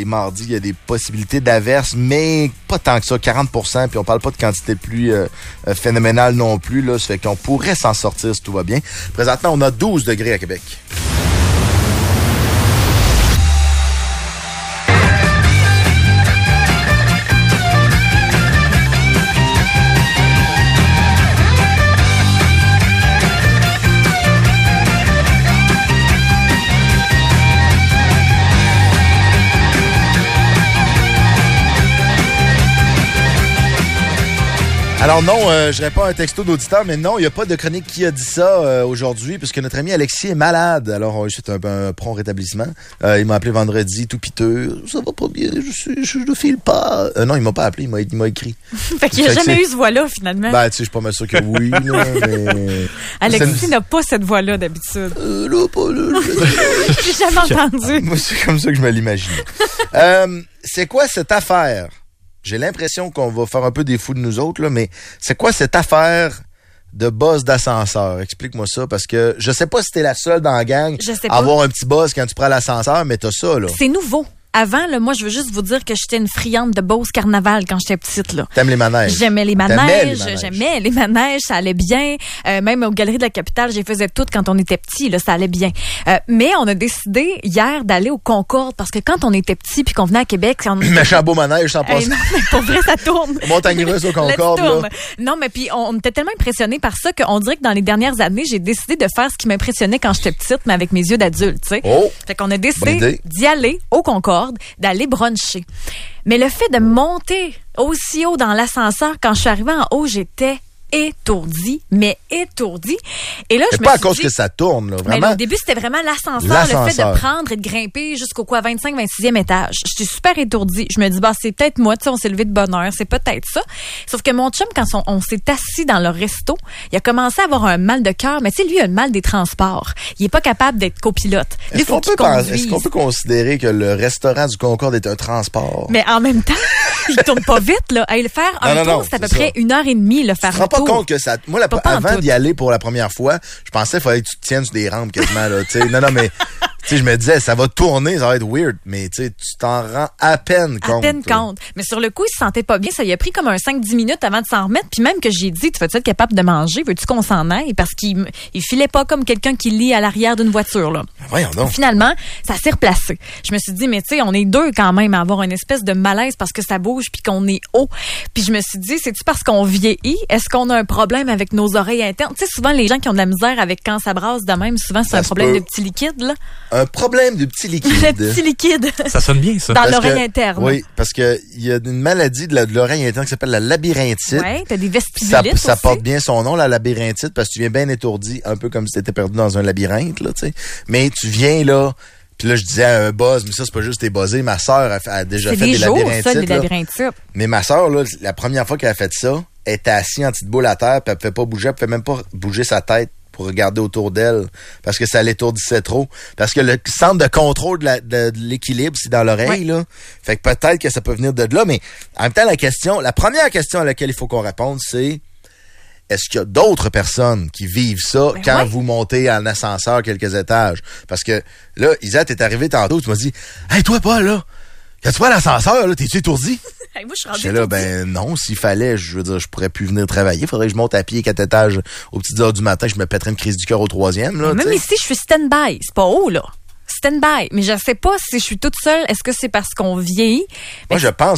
et mardi, il y a des possibilités d'averses, mais pas tant que ça, 40%, puis on parle pas de quantité de pluie phénoménale non plus, là, ça fait qu'on pourrait s'en sortir si tout va bien. Présentement, on a 12 degrés à Québec. Alors non, je réponds à un texto d'auditeur, mais non, il n'y a pas de chronique qui a dit ça aujourd'hui, puisque notre ami Alexis est malade. Alors, c'est un prompt rétablissement. Il m'a appelé vendredi, tout piteux. Ça va pas bien, je ne file pas. Non, il m'a pas appelé, il m'a écrit. Fait qu'il n'y a jamais eu ce voix-là, finalement. Ben, tu sais, je suis pas mal sûr que oui, là, mais... Alexis n'a pas cette voix-là, d'habitude. Là, pas là. J'ai jamais entendu. Moi, c'est comme ça que je me l'imagine. C'est quoi cette affaire? J'ai l'impression qu'on va faire un peu des fous de nous autres, là, mais c'est quoi cette affaire de buzz d'ascenseur? Explique-moi ça, parce que je sais pas si t'es la seule dans la gang à avoir un petit buzz quand tu prends l'ascenseur, mais t'as ça, là. C'est nouveau. Avant, là, moi, je veux juste vous dire que j'étais une friande de Beauce Carnaval quand j'étais petite, là. T'aimes les manèges? J'aimais les manèges, ça allait bien. Même aux Galeries de la Capitale, je les faisais toutes quand on était petit, là, ça allait bien. Mais on a décidé hier d'aller au Concorde, parce que quand on était petit puis qu'on venait à Québec... Méchant beau manège, sans passer. Non, mais pour vrai, ça tourne. Montagne russe au Concorde, là. Non, mais puis on était tellement impressionnés par ça qu'on dirait que dans les dernières années, j'ai décidé de faire ce qui m'impressionnait quand j'étais petite, mais avec mes yeux d'adulte, tu sais. Oh! Fait qu'on a décidé d'y aller au Concorde, d'aller bruncher. Mais le fait de monter aussi haut dans l'ascenseur, quand je suis arrivée en haut, j'étais étourdie, mais étourdie. Et là, je me pas suis à cause dit, que ça tourne, là, vraiment. Mais là, au début, c'était vraiment l'ascenseur, le fait de prendre et de grimper jusqu'au 25, 26e étage. J'étais super étourdie. Je me dis, c'est peut-être moi, tu sais, on s'est levé de bonne heure, c'est peut-être ça. Sauf que mon chum, quand on s'est assis dans le resto, il a commencé à avoir un mal de cœur, mais tu sais, lui, il a le mal des transports. Il est pas capable d'être copilote. Est-ce qu'on peut considérer que le restaurant du Concorde est un transport? Mais en même temps, il tourne pas vite, là. Le faire un tour, c'est à peu près 1h30, le faire un tour. Compte que ça. Moi, avant d'y aller pour la première fois, je pensais qu'il fallait que tu te tiennes sur des rampes quasiment, là. Non, mais. Tu sais, je me disais, ça va tourner, ça va être weird, mais tu sais, tu t'en rends à peine compte. À peine compte. Mais sur le coup, il se sentait pas bien. Ça lui a pris comme un 5-10 minutes avant de s'en remettre. Puis même que j'ai dit, tu vas-tu être capable de manger? Veux-tu qu'on s'en aille? Parce qu'il filait pas comme quelqu'un qui lit à l'arrière d'une voiture, là. Voyons donc. Finalement, ça s'est replacé. Je me suis dit, mais tu sais, on est deux quand même à avoir une espèce de malaise parce que ça bouge puis qu'on est haut. Puis je me suis dit, c'est-tu parce qu'on vieillit? Est-ce qu'on a un problème avec nos oreilles internes? Tu sais, souvent, les gens qui ont de la misère avec quand ça brasse de même, souvent, c'est un problème de petit liquide, là. Un problème de petit liquide. Le petit liquide. Ça sonne bien, ça. Dans l'oreille interne. Oui, parce que il y a une maladie de l'oreille interne qui s'appelle la labyrinthite. Oui, t'as des vestibulites ça porte bien son nom, la labyrinthite, parce que tu viens bien étourdi, un peu comme si t'étais perdu dans un labyrinthe, là, tu sais. Mais tu viens, là, puis là, je disais un buzz, mais ça, c'est pas juste t'es buzzé. Ma sœur a déjà fait des labyrinthites. C'est des labyrinthites. Mais ma sœur, là, la première fois qu'elle a fait ça, elle était assise en petite boule à terre, puis elle pouvait pas bouger, elle pouvait même pas bouger sa tête pour regarder autour d'elle, parce que ça l'étourdissait trop. Parce que le centre de contrôle de l'équilibre, c'est dans l'oreille, là. Fait que peut-être que ça peut venir de là, mais en même temps, la première question à laquelle il faut qu'on réponde, c'est est-ce qu'il y a d'autres personnes qui vivent ça quand vous montez en ascenseur quelques étages? Parce que là, Isa, t'es arrivé tantôt, tu m'as dit « Hey, toi, Paul, là, quand tu vas à l'ascenseur, là, t'es-tu étourdi? » Hey, moi, je suis rendu là, ben non, s'il fallait, je veux dire, je pourrais plus venir travailler. Il faudrait que je monte à pied 4 étages aux petites heures du matin, je me pèterais une crise du cœur au 3e. Là, même ici, je suis stand-by. C'est pas haut, là. Stand-by. Mais je sais pas si je suis toute seule. Est-ce que c'est parce qu'on vieillit? Moi, je pense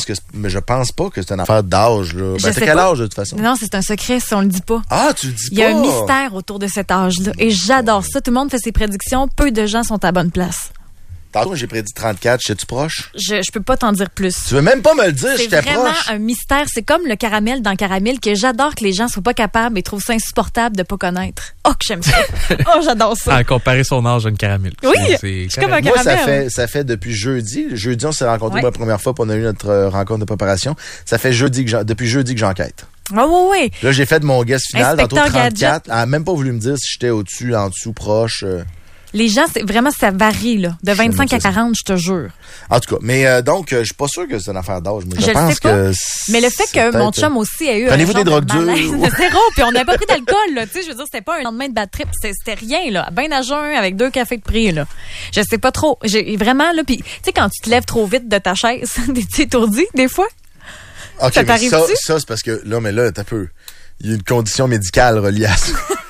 pas que c'est une affaire d'âge, là. Ben, t'as quel âge, de toute façon? Non, c'est un secret si on le dit pas. Ah, tu le dis pas? Il y a un mystère autour de cet âge-là. Et j'adore ça. Tout le monde fait ses prédictions. Peu de gens sont à bonne place. Tantôt, j'ai prédit 34. J'étais-tu proche? Je peux pas t'en dire plus. Tu veux même pas me le dire, j'étais proche? C'est vraiment un mystère. C'est comme le caramel dans Caramel que j'adore que les gens soient pas capables et trouvent ça insupportable de pas connaître. Oh, que j'aime ça. Oh, j'adore ça. À comparer son âge à une caramel. Oui, c'est comme un caramel. Moi, ça fait depuis jeudi. Jeudi, on s'est rencontrés pour la première fois, puis on a eu notre rencontre de préparation. Ça fait depuis jeudi que j'enquête. Oui. Là, j'ai fait de mon guess final, Inspecteur tantôt 34. Elle a même pas voulu me dire si j'étais au-dessus, en dessous, proche. Les gens, c'est vraiment, ça varie, là. De 25 à 40, je te jure. En tout cas, mais donc, je suis pas sûr que c'est une affaire d'âge. Je pense sais pas. que mais le fait que mon chum aussi a eu prenez-vous des drogues dures? Zéro, puis on n'avait pas pris d'alcool, là. Tu sais, je veux dire, c'était pas un lendemain de bad trip. C'était rien, là. Ben à jeun avec 2 cafés de prix, là. Je sais pas trop. J'ai vraiment, là, puis tu sais, quand tu te lèves trop vite de ta chaise, t'es étourdi, des fois. OK, ça mais ça, c'est parce que, là, t'as peu. Il y a une condition médicale reliée à ça.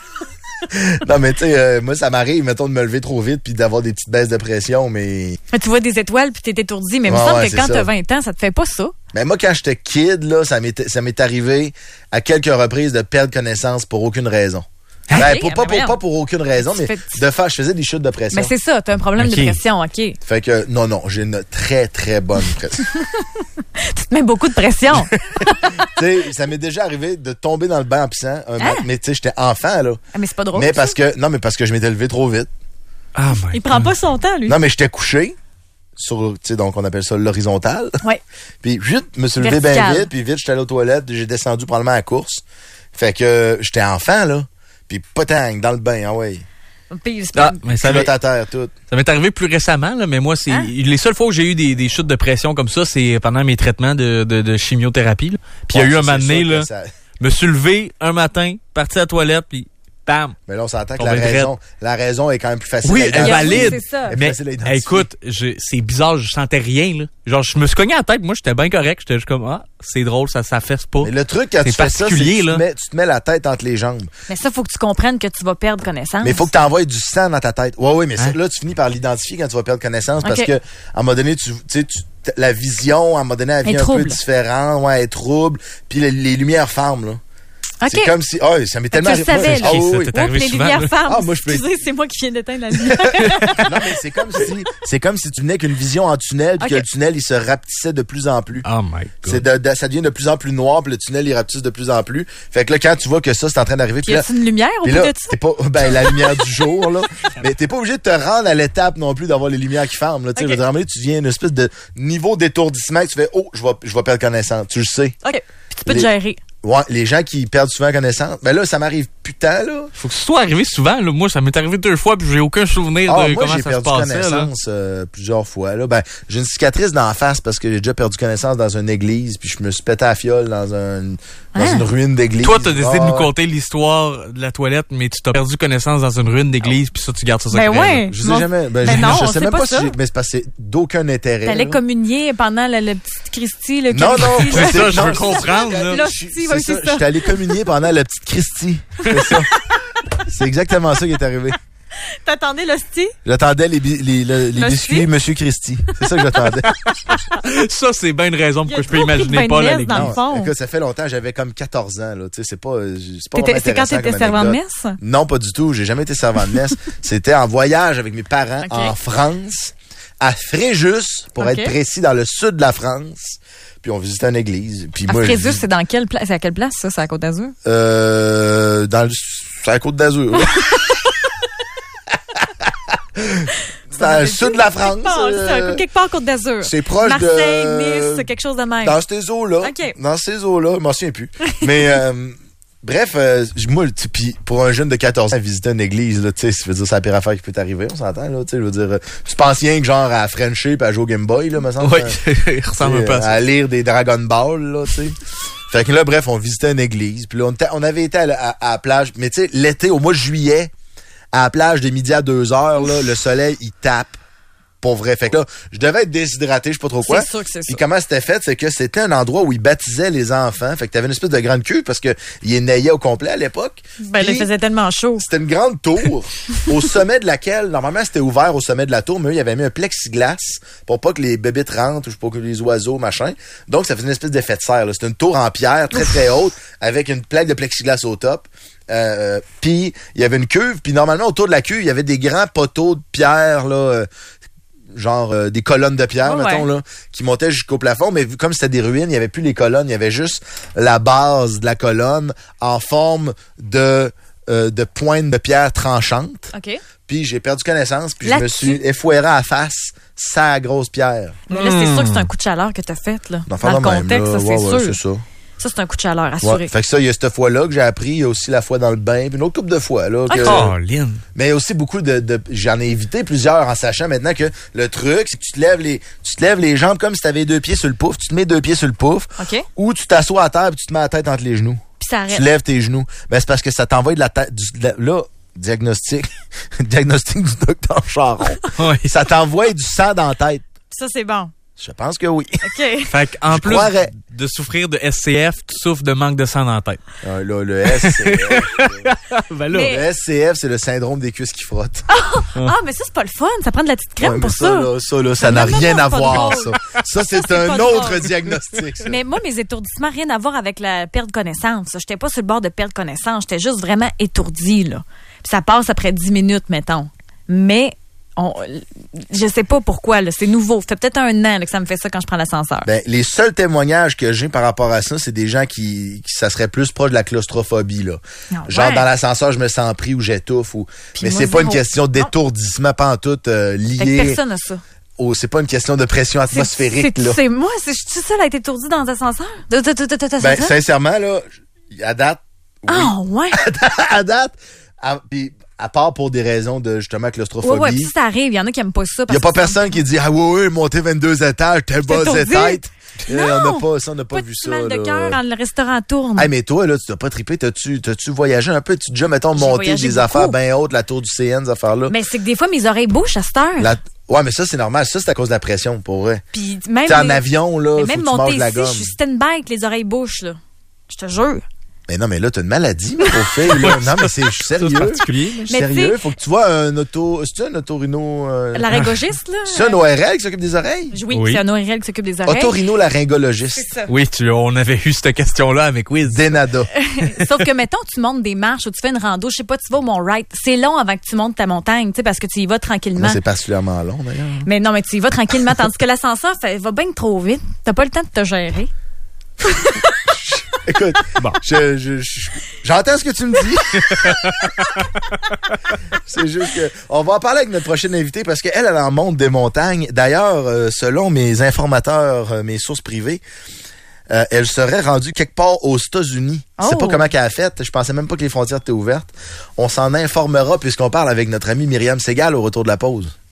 Non, mais tu sais, moi, ça m'arrive, mettons, de me lever trop vite puis d'avoir des petites baisses de pression, mais... Tu vois des étoiles puis t'es étourdi, mais il me semble que quand t'as 20 ans, ça te fait pas ça. Mais moi, quand j'étais kid, là, ça m'est arrivé à quelques reprises de perdre connaissance pour aucune raison. Ben, pas pour aucune raison, mais je faisais des chutes de pression. Mais c'est ça, t'as un problème de pression, OK. Fait que, non, j'ai une très, très bonne pression. Tu te mets beaucoup de pression. Tu sais, ça m'est déjà arrivé de tomber dans le bain en pissant. Mais tu sais, j'étais enfant, là. Ah, mais c'est pas drôle. Mais parce que je m'étais levé trop vite. Ah, il prend pas son temps, lui. Non, mais j'étais couché sur, tu sais, donc on appelle ça l'horizontale. Ouais. Puis vite, je me suis levé bien vite, puis vite, j'étais allé aux toilettes, j'ai descendu probablement à la course. Fait que j'étais enfant, là. Puis potang, dans le bain, ah ouais. Mais ça à terre, tout. Ça m'est arrivé plus récemment, là, mais moi, c'est les seules fois où j'ai eu des chutes de pression comme ça, c'est pendant mes traitements de chimiothérapie. Là. Puis il y a eu un moment donné, là, me suis levé un matin, parti à la toilette, puis bam. Mais là, on s'entend que la raison est quand même plus facile. Oui, elle est valide. C'est ça. Mais écoute, c'est bizarre, je sentais rien. Là. Genre, je me suis cogné à la tête, moi, j'étais bien correct. J'étais juste comme, c'est drôle, ça fesse pas. Mais le truc, quand tu fais ça, c'est que tu te mets la tête entre les jambes. Mais ça, faut que tu comprennes que tu vas perdre connaissance. Mais il faut que tu envoies du sang dans ta tête. Oui, mais là, tu finis par l'identifier quand tu vas perdre connaissance parce que, à un moment donné, la vision, à un moment donné, elle vient un peu différente. Ouais, elle est trouble. Puis les lumières ferment, là. Okay. C'est comme si... ça m'est tellement... Je savais, là. Les lumières ferment. Moi, je peux... Excusez, c'est moi qui viens d'éteindre la lumière. Non, mais c'est comme si tu venais qu'une vision en tunnel, puis que le tunnel, il se rapetissait de plus en plus. Oh my God. Ça devient de plus en plus noir, puis le tunnel, il rapetisse de plus en plus. Fait que là, quand tu vois que ça, c'est en train d'arriver... Puis y a-t-il une lumière au bout de ça? T'es pas... la lumière du jour, là. Mais t'es pas obligé de te rendre à l'étape non plus d'avoir les lumières qui ferment, là. Tu sais, vraiment, tu viens une espèce de niveau d'étourdissement que tu fais, je vais perdre connaissance. Tu le sais. OK. Puis tu peux te gérer. Ouais, les gens qui perdent souvent connaissance. Ben là, ça m'arrive putain, là. Faut que ce soit arrivé souvent, là. Moi, ça m'est arrivé 2 fois, puis j'ai aucun souvenir de comment ça se passait. Moi, j'ai perdu connaissance plusieurs fois, là. Ben, j'ai une cicatrice d'en face parce que j'ai déjà perdu connaissance dans une église, puis je me suis pété à la fiole dans une ruine d'église. Toi, t'as décidé de nous conter l'histoire de la toilette, mais tu t'as perdu connaissance dans une ruine d'église, puis ça, tu gardes ça secret. Ben ouais. Je sais jamais. Je sais même pas si mais c'est parce que c'est d'aucun intérêt. T'allais communier pendant le petit Christy, le Non, c'est ça, je veux comprendre, là. J'étais allé communier pendant la petite Christie. C'est ça. C'est exactement ça qui est arrivé. T'attendais l'hostie? J'attendais les biscuits Monsieur Christie. C'est ça que j'attendais. Ça, c'est bien une raison pourquoi je peux imaginer pas la l'église. Écoute, ça fait longtemps, j'avais comme 14 ans. Là. Tu sais, c'est pas c'est quand t'étais servant de messe? Non, pas du tout. J'ai jamais été servant de messe. C'était en voyage avec mes parents en France, à Fréjus, pour être précis, dans le sud de la France. Puis on visitait une église. Puis moi, Fréjus, c'est dans quelle place? C'est à quelle place, ça? C'est à la Côte d'Azur? C'est à la Côte d'Azur. C'est dans le sud de la France. Quelque part Côte d'Azur. C'est proche Marseille, Nice, quelque chose de même. Dans ces eaux-là. Dans ces eaux-là, je m'en souviens plus. Mais bref, moi, puis pour un jeune de 14 ans, visiter une église, là, tu sais, ça veut dire c'est la pire affaire qui peut t'arriver, on s'entend, là, tu sais, je veux dire, tu penses rien que genre à Frencher pis à jouer au Game Boy, là, me semble. Oui, il ressemble un peu à ça. À lire des Dragon Ball, là, tu sais. Fait que là, bref, on visitait une église, puis là, on avait été à la plage, mais tu sais, l'été, au mois de juillet, à la plage de midi à 2h, là, le soleil, il tape. Pour vrai. Fait que là, je devais être déshydraté, je sais pas trop quoi. C'est sûr que c'est ça. Puis comment c'était fait, c'est que c'était un endroit où ils baptisaient les enfants. Fait que t'avais une espèce de grande cuve parce que ils neillaient au complet à l'époque. Ben, il faisait tellement chaud. C'était une grande tour au sommet de laquelle, normalement, c'était ouvert au sommet de la tour, mais eux, ils avaient mis un plexiglas pour pas que les bébites rentrent ou je sais pas que les oiseaux, machin. Donc, ça faisait une espèce d'effet de serre, là. C'était une tour en pierre très, très haute avec une plaque de plexiglas au top. Puis, il y avait une cuve. Puis, normalement, autour de la cuve, il y avait des grands poteaux de pierre, là, genre des colonnes de pierre, mettons, là, qui montaient jusqu'au plafond, mais comme c'était des ruines, il n'y avait plus les colonnes, il y avait juste la base de la colonne en forme de pointe de pierre tranchante. OK. Puis j'ai perdu connaissance, puis je me suis effoiré à la face, sa grosse pierre. Mais là, c'est sûr que c'est un coup de chaleur que t'as fait, là. Dans le contexte, ça, c'est sûr. C'est ça. Ça, c'est un coup de chaleur, assuré. Ouais, fait que ça, il y a cette fois-là que j'ai appris. Il y a aussi la fois dans le bain, puis une autre couple de fois. Là, Lynn. Mais il y a aussi beaucoup j'en ai évité plusieurs en sachant maintenant que le truc, c'est que tu te lèves les jambes comme si tu avais 2 pieds sur le pouf. Tu te mets 2 pieds sur le pouf. OK. Ou tu t'assois à terre et tu te mets la tête entre les genoux. Puis ça arrête. Tu lèves tes genoux. Ben, c'est parce que ça t'envoie de la tête. Là, diagnostic du docteur Charon. Oui. Ça t'envoie du sang dans la tête. Ça, c'est bon. Je pense que oui. OK. Fait qu'en plus de souffrir de SCF, tu souffres de manque de sang dans la tête. Là, le SCF. Ben là. Le SCF, c'est le syndrome des cuisses qui frottent. Mais ça, c'est pas le fun. Ça prend de la petite crème pour ça. Ça n'a rien à voir, drôle. ça. Ça, c'est un autre diagnostic. Ça. Mais moi, mes étourdissements, rien à voir avec la perte de connaissance. J'étais pas sur le bord de perte de connaissance. J'étais juste vraiment étourdie, là. Puis ça passe après 10 minutes, mettons. Mais je sais pas pourquoi, là. C'est nouveau. Ça fait peut-être 1 an là, que ça me fait ça quand je prends l'ascenseur. Ben, les seuls témoignages que j'ai par rapport à ça, c'est des gens qui ça serait plus proche de la claustrophobie, là. Genre, dans l'ascenseur, je me sens pris ou j'étouffe ou. Mais c'est pas une question d'étourdissement, pas en tout lié. Personne n'a ça. C'est pas une question de pression atmosphérique, là. C'est moi, je suis seule à être étourdie dans l'ascenseur? Ben, sincèrement, là, à date. Oui. Ah, ouais. À date. Puis, à part pour des raisons de, justement, claustrophobie. Ouais, puis si ça arrive, il y en a qui aiment pas ça. Il y a pas personne qui dit, monter 22 étages, t'es bas de tête. Non, on n'a pas vu ça. Pas de mal de cœur quand le restaurant tourne. Hey, mais toi, là, tu t'as pas trippé, t'as-tu voyagé un peu? Tu déjà, mettons, monté des affaires bien hautes, la tour du CN, ces affaires-là? Mais c'est que des fois, mes oreilles bouchent à cette heure. Ouais, mais ça, c'est normal. Ça, c'est à cause de la pression, pour vrai. Puis même. T'es en avion, là, faut que tu manges de la gomme. Je suis stand-by avec les oreilles bouches, là. Je te jure. Mais non, mais là, t'as une maladie, ma pauvre fille, là. Non, mais je suis sérieux. C'est particulier. Je suis sérieux. Faut que tu vois c'est-tu un otorino? Laryngologiste, là? C'est un ORL qui s'occupe des oreilles? Oui, c'est un ORL qui s'occupe des oreilles. Otorino-laryngologiste. C'est ça. Oui, on avait eu cette question-là avec Wiz. Denada. Sauf que, mettons, tu montes des marches ou tu fais une rando, je sais pas, tu vas au Mont-Wright. C'est long avant que tu montes ta montagne, tu sais, parce que tu y vas tranquillement. Moi, c'est particulièrement long, d'ailleurs. Mais non, mais tu y vas tranquillement, tandis que l'ascenseur va bien trop vite. T'as pas le temps de te gérer. Écoute, bon, j'entends ce que tu me dis. C'est juste que on va en parler avec notre prochaine invitée parce qu'elle en monte des montagnes. D'ailleurs, selon mes informateurs, mes sources privées, elle serait rendue quelque part aux États-Unis. Je sais pas comment qu'elle a fait. Je pensais même pas que les frontières étaient ouvertes. On s'en informera puisqu'on parle avec notre amie Myriam Segal au retour de la pause.